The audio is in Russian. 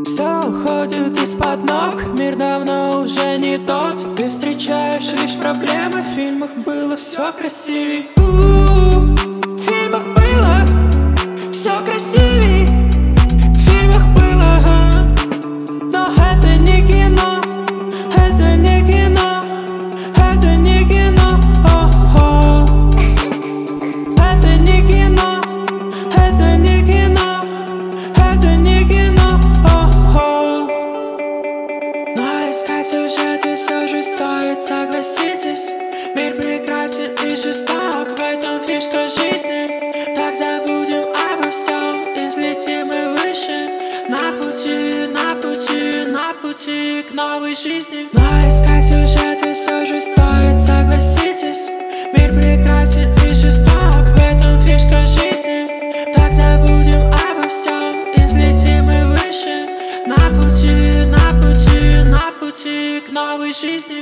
Все уходит из-под ног, мир давно уже не тот. Ты встречаешь лишь проблемы, в фильмах было все красивей. В фильмах было все красивей, в фильмах было, но это не кино, это не кино, это не кино, о-о. Это не кино, это не кино, это не кино, о-о. Но искать сюжеты все же стоит, согласитесь. Мир прекрасен и жесток, в этом фишка жизни. Так забудем обо всем и взлетим мы выше. На пути, на пути, на пути к новой жизни. Но искать сюжеты все же стоит, согласитесь. Мир прекрасен и жесток, в этом фишка жизни. Так забудем обо всем и взлетим мы выше. На пути, на пути, на пути к новой жизни.